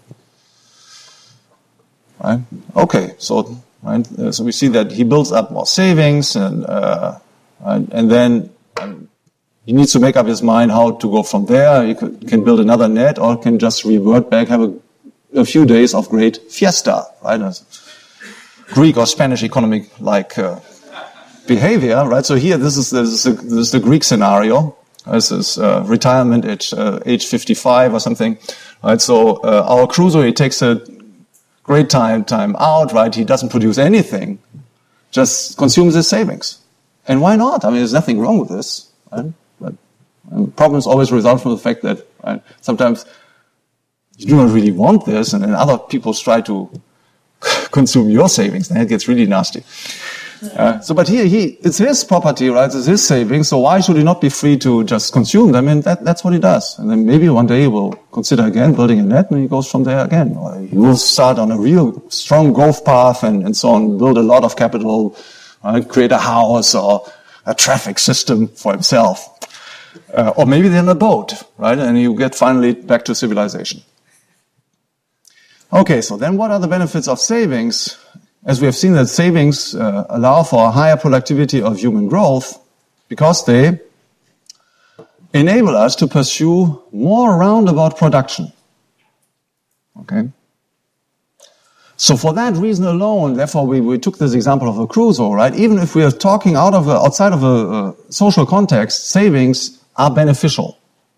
Speaker 3: Right? Okay, so we see that he builds up more savings, and then he needs to make up his mind how to go from there. He can build another net, or can just revert back, have a few days of great fiesta, right? Greek or Spanish economic-like behavior, right? So here, this is the Greek scenario. This is retirement at age 55 or something, right? So our Crusoe, he takes a great time out, right? He doesn't produce anything, just consumes his savings. And why not? I mean, there's nothing wrong with this, right? Problems always result from the fact that sometimes you do not really want this, and then other people try to consume your savings, and it gets really nasty. But here, it's his property, right? It's his savings, so why should he not be free to just consume them? And that's what he does. And then maybe one day he will consider again building a net, and he goes from there again. Or he will start on a real strong growth path and so on, build a lot of capital, create a house or a traffic system for himself. Or maybe then a boat, right? And you get finally back to civilization. Okay, so then what are the benefits of savings? As we have seen that savings allow for a higher productivity of human growth because they enable us to pursue more roundabout production. Okay? So for that reason alone, therefore, we took this example of a Crusoe, right? Even if we are talking outside of a social context, savings are beneficial.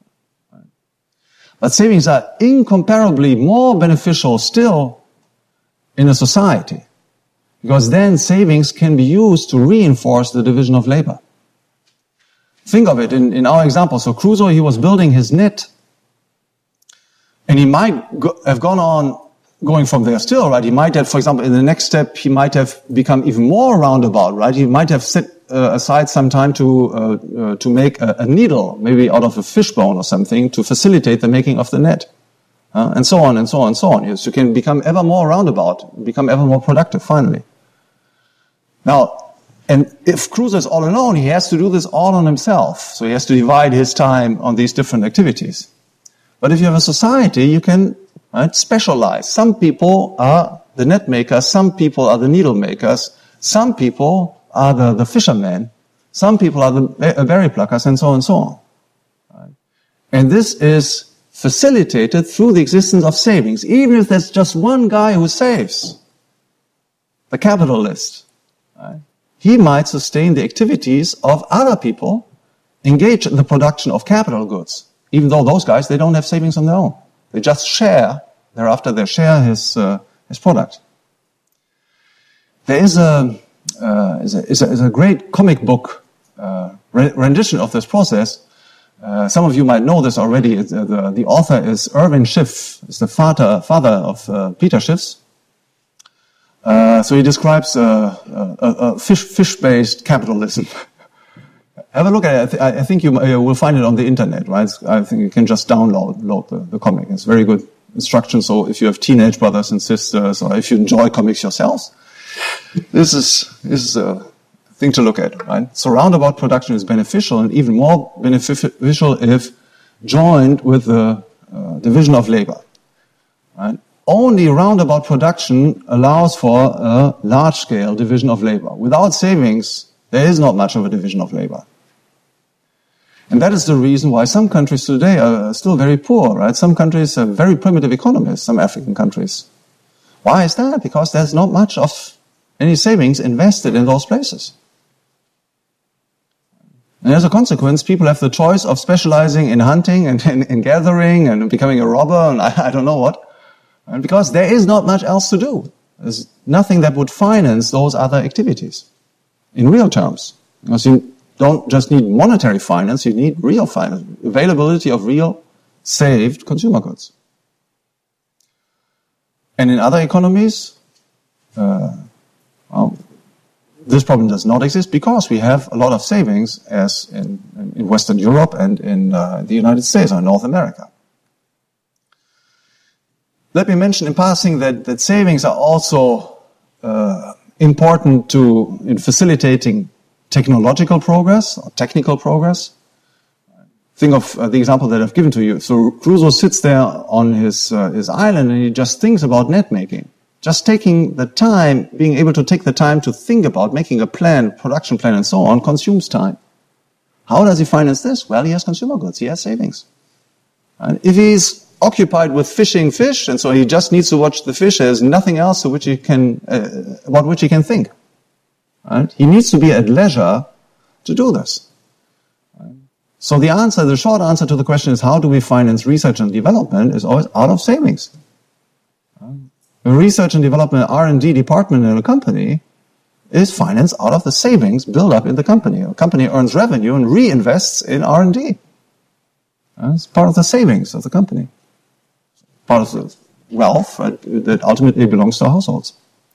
Speaker 3: But savings are incomparably more beneficial still in a society, because then savings can be used to reinforce the division of labor. Think of it in our example. So Crusoe, he was building his net, and he might have gone on going from there still, right? He might have, for example, in the next step, he might have become even more roundabout, right? He might have set aside some time to make a needle, maybe out of a fishbone or something, to facilitate the making of the net, and so on and so on and so on. Yes, you can become ever more roundabout, become ever more productive, finally. Now, and if Crusoe is all alone, he has to do this all on himself. So he has to divide his time on these different activities. But if you have a society, you can specialize. Some people are the net makers, some people are the needle makers, some people are the fishermen, some people are the berry pluckers, and so on and so on. Right? And this is facilitated through the existence of savings, even if there's just one guy who saves, the capitalist. Right? He might sustain the activities of other people engaged in the production of capital goods, even though those guys, they don't have savings on their own. They just share, thereafter they share his product. There is a great comic book rendition of this process. Some of you might know this already. The author is Erwin Schiff. It's the father of Peter Schiff's. So he describes a fish-based capitalism. Have a look at it. I think you will find it on the internet, right? I think you can just download the comic. It's very good instruction. So if you have teenage brothers and sisters, or if you enjoy comics yourselves, this is a thing to look at, right? So roundabout production is beneficial, and even more beneficial if joined with the division of labor, right? Only roundabout production allows for a large-scale division of labor. Without savings, there is not much of a division of labor. And that is the reason why some countries today are still very poor, right? Some countries have very primitive economies, some African countries. Why is that? Because there's not much of any savings invested in those places. And as a consequence, people have the choice of specializing in hunting and in gathering and becoming a robber and I don't know what. And because there is not much else to do. There's nothing that would finance those other activities in real terms. Because you don't just need monetary finance, you need real finance, availability of real saved consumer goods. And in other economies, this problem does not exist because we have a lot of savings as in Western Europe and in the United States or North America. Let me mention in passing that savings are also important in facilitating technological progress or technical progress. Think of the example that I've given to you. So Crusoe sits there on his island and he just thinks about net making. Just taking the time, being able to take the time to think about making a plan, production plan and so on, consumes time. How does he finance this? Well, he has consumer goods, he has savings. And if he's occupied with fishing fish, and so he just needs to watch the fish, there's nothing else about which he can think. Right? He needs to be at leisure to do this. Right? So the short answer to the question is, how do we finance research and development, is always out of savings. The research and development R&D department in a company is financed out of the savings built up in the company. A company earns revenue and reinvests in R&D. It's part of the savings of the company. Part of the wealth, right, that ultimately belongs to households.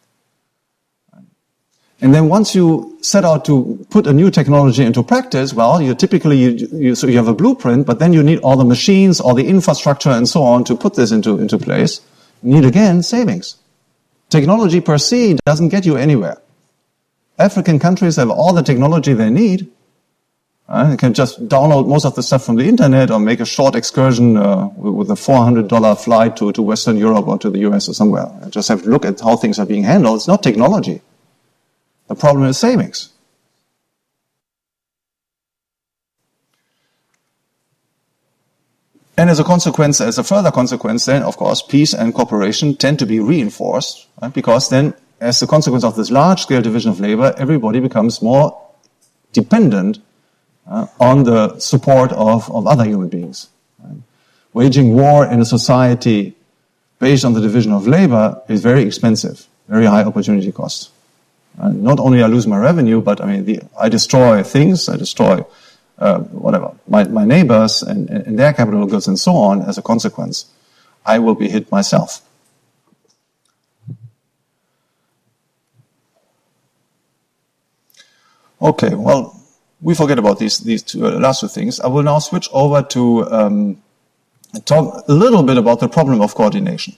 Speaker 3: And then once you set out to put a new technology into practice, well, you have a blueprint, but then you need all the machines, all the infrastructure and so on to put this into place. You need, again, savings. Technology per se doesn't get you anywhere. African countries have all the technology they need. You can just download most of the stuff from the internet or make a short excursion with a $400 flight to Western Europe or to the US or somewhere. You just have to look at how things are being handled. It's not technology. The problem is savings. And as a further consequence, then, of course, peace and cooperation tend to be reinforced, right? Because then, as a consequence of this large-scale division of labor, everybody becomes more dependent on the support of other human beings. Right? Waging war in a society based on the division of labor is very expensive, very high opportunity cost. Not only I lose my revenue, but I destroy things, I destroy my neighbors and their capital goods and so on. As a consequence, I will be hit myself. Okay, well, we forget about these last two things. I will now switch over to talk a little bit about the problem of coordination.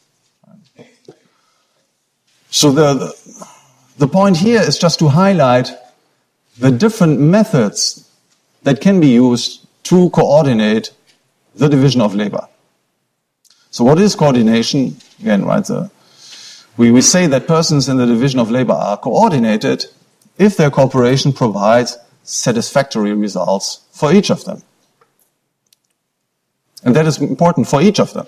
Speaker 3: So the point here is just to highlight the different methods that can be used to coordinate the division of labor. So what is coordination? Again, right, we say that persons in the division of labor are coordinated if their cooperation provides satisfactory results for each of them. And that is important for each of them.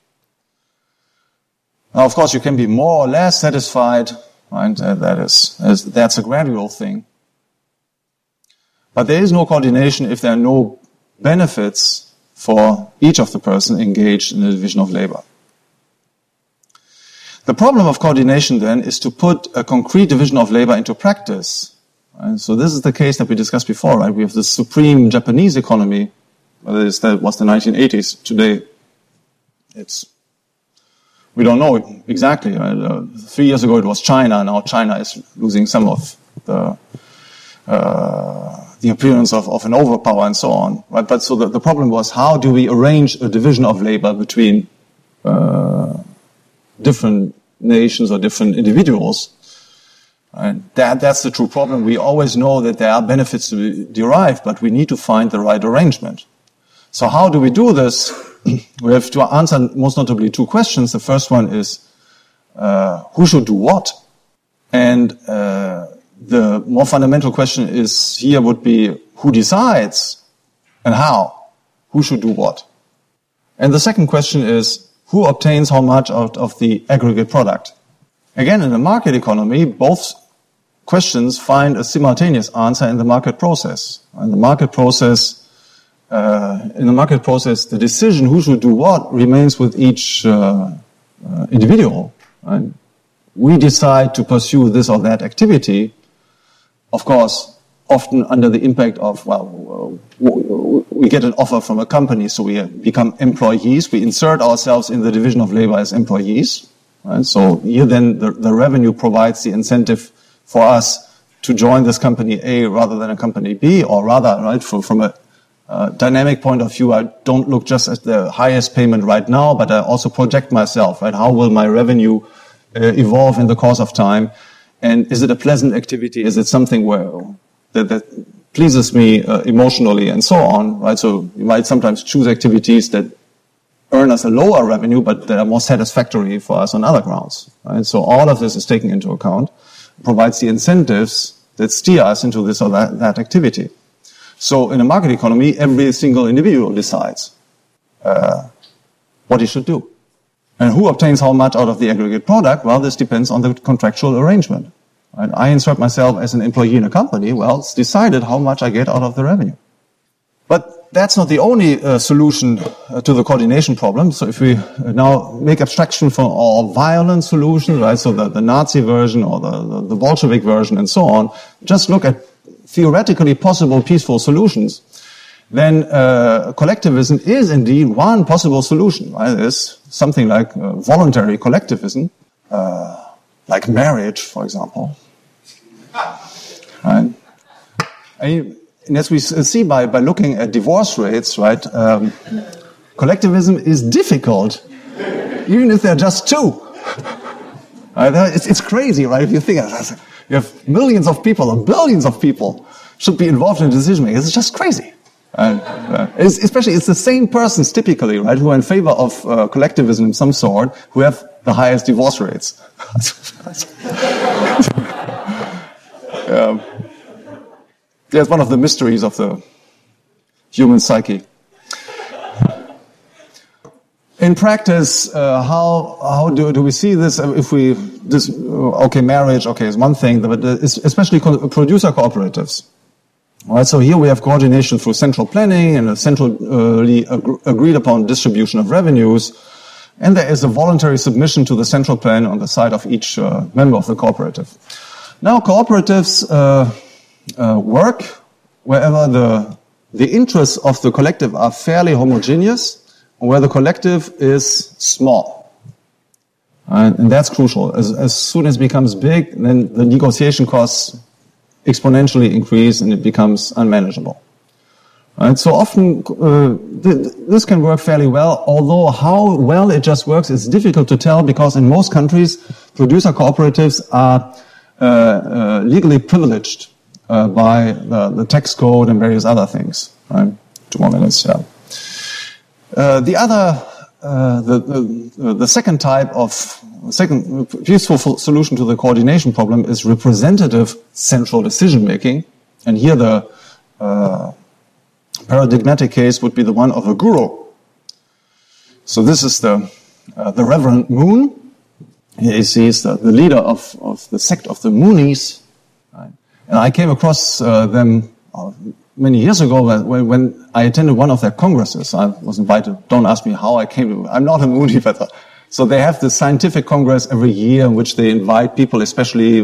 Speaker 3: Now, of course, you can be more or less satisfied, right? That's a gradual thing. But there is no coordination if there are no benefits for each of the person engaged in the division of labor. The problem of coordination, then, is to put a concrete division of labor into practice Right? So this is the case that we discussed before, right? We have the supreme Japanese economy, that was the 1980s. Today, we don't know exactly. Right? 3 years ago it was China. Now China is losing some of the appearance of an overpower and so on. Right? But so the problem was, how do we arrange a division of labor between different nations or different individuals? And that's the true problem. We always know that there are benefits to be derived, but we need to find the right arrangement. So how do we do this? We have to answer most notably two questions. The first one is, who should do what? And the more fundamental question is here would be, who decides and how? Who should do what? And the second question is, who obtains how much out of the aggregate product? Again, in a market economy, both questions find a simultaneous answer in the market process. In the market process, the decision who should do what remains with each individual. Right? We decide to pursue this or that activity, of course, often under the impact of, we get an offer from a company, so we become employees. We insert ourselves in the division of labor as employees. Right? So here then the revenue provides the incentive for us to join this company A rather than a company B, or rather, right, from a dynamic point of view, I don't look just at the highest payment right now, but I also project myself, right? How will my revenue evolve in the course of time? And is it a pleasant activity? Is it something that pleases me emotionally and so on, right? So you might sometimes choose activities that earn us a lower revenue, but that are more satisfactory for us on other grounds, right? So all of this is taken into account, provides the incentives that steer us into this or that activity. So in a market economy, every single individual decides what he should do. And who obtains how much out of the aggregate product? Well, this depends on the contractual arrangement. Right? I insert myself as an employee in a company. Well, it's decided how much I get out of the revenue. But that's not the only solution to the coordination problem. So if we now make abstraction from all violent solutions, right? So the Nazi version or the Bolshevik version and so on, just look at theoretically possible peaceful solutions, then collectivism is indeed one possible solution. Right? There's something like voluntary collectivism, like marriage, for example. Right? And as we see by looking at divorce rates, right, collectivism is difficult, even if there are just two. Right? It's crazy, right? If you think you have millions of people or billions of people should be involved in decision making. It's just crazy. Especially, it's the same persons typically, right, who are in favor of collectivism of some sort, who have the highest divorce rates. That's one of the mysteries of the human psyche. In practice, how do we see this? Marriage, is one thing, but especially producer cooperatives. All right, so here we have coordination through central planning and a centrally agreed upon distribution of revenues, and there is a voluntary submission to the central plan on the side of each member of the cooperative. Now, cooperatives work wherever the interests of the collective are fairly homogeneous, where the collective is small. And that's crucial. As soon as it becomes big, then the negotiation costs exponentially increase and it becomes unmanageable. Right? So often this can work fairly well, although how well it just works is difficult to tell, because in most countries, producer cooperatives are legally privileged by the tax code and various other things. Right? The second useful solution to the coordination problem is representative central decision making, and here the paradigmatic case would be the one of a guru. So this is the Reverend Moon. Here he sees the leader of the sect of the Moonies, right? And I came across them many years ago when I attended one of their congresses. I was invited. Don't ask me how I came to it. I'm not a Moonie, but so they have this scientific congress every year in which they invite people, especially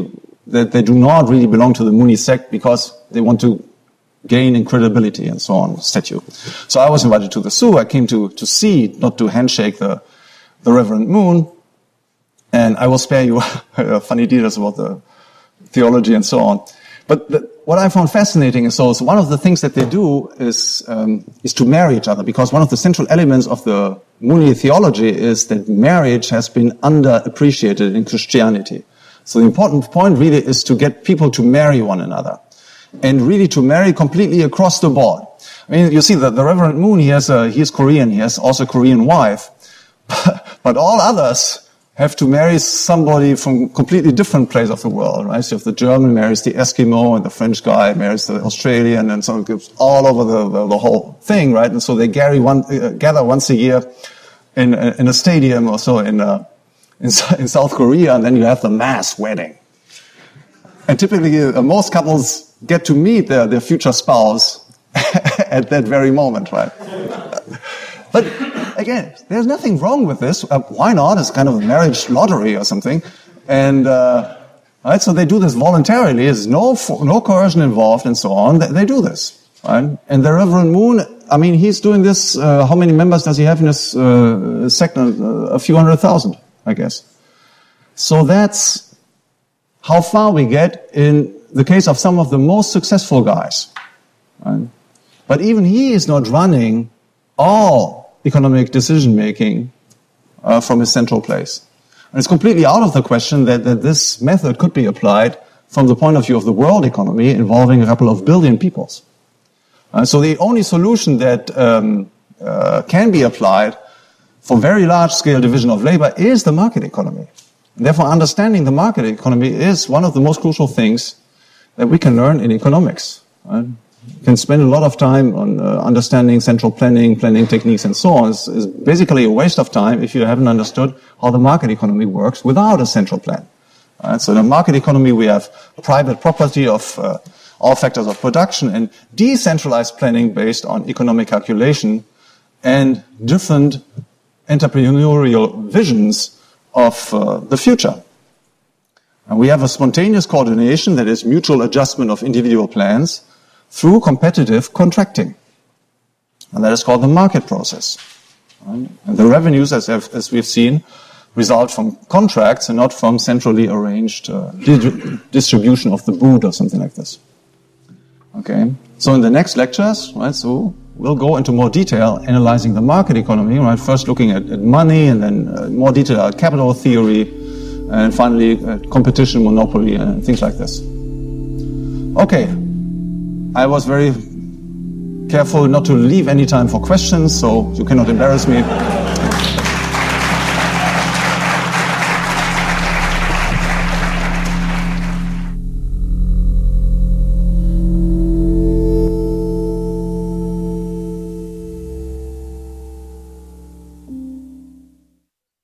Speaker 3: that they do not really belong to the Mooney sect because they want to gain in credibility and so on, statue. So I was invited to the zoo. I came to see, not to handshake the Reverend Moon. And I will spare you funny details about the theology and so on. But what I found fascinating is so one of the things that they do is to marry each other, because one of the central elements of the Mooney theology is that marriage has been underappreciated in Christianity. So the important point really is to get people to marry one another, and really to marry completely across the board. I mean, you see that the Reverend Moon, he is Korean, he has also a Korean wife, but all others have to marry somebody from a completely different place of the world, right? So if the German marries the Eskimo and the French guy marries the Australian, and so it goes all over the whole thing, right? And so they gather once a year in a stadium or so in South Korea, and then you have the mass wedding. And typically, most couples get to meet their future spouse at that very moment, right? But again, there's nothing wrong with this. Why not? It's kind of a marriage lottery or something. And right, so they do this voluntarily. There's no coercion involved and so on. They do this. Right? And the Reverend Moon, I mean, he's doing this. How many members does he have in his sect? A few 100,000, I guess. So that's how far we get in the case of some of the most successful guys. Right? But even he is not running all economic decision-making from his central place. And it's completely out of the question that this method could be applied from the point of view of the world economy involving a couple of billion peoples. So the only solution that can be applied for very large-scale division of labor is the market economy. And therefore, understanding the market economy is one of the most crucial things that we can learn in economics. Right? You can spend a lot of time on understanding central planning techniques and so on. It's basically a waste of time if you haven't understood how the market economy works without a central plan. Right? So in the market economy, we have private property of all factors of production and decentralized planning based on economic calculation and different entrepreneurial visions of the future. And we have a spontaneous coordination, that is mutual adjustment of individual plans, through competitive contracting. And that is called the market process. Right? And the revenues, as we've seen, result from contracts and not from centrally arranged distribution of the brood or something like this. Okay. So in the next lectures, right, so we'll go into more detail analyzing the market economy, right? First looking at money, and then more detail at capital theory, and finally competition, monopoly, and things like this. Okay. I was very careful not to leave any time for questions, so you cannot embarrass me.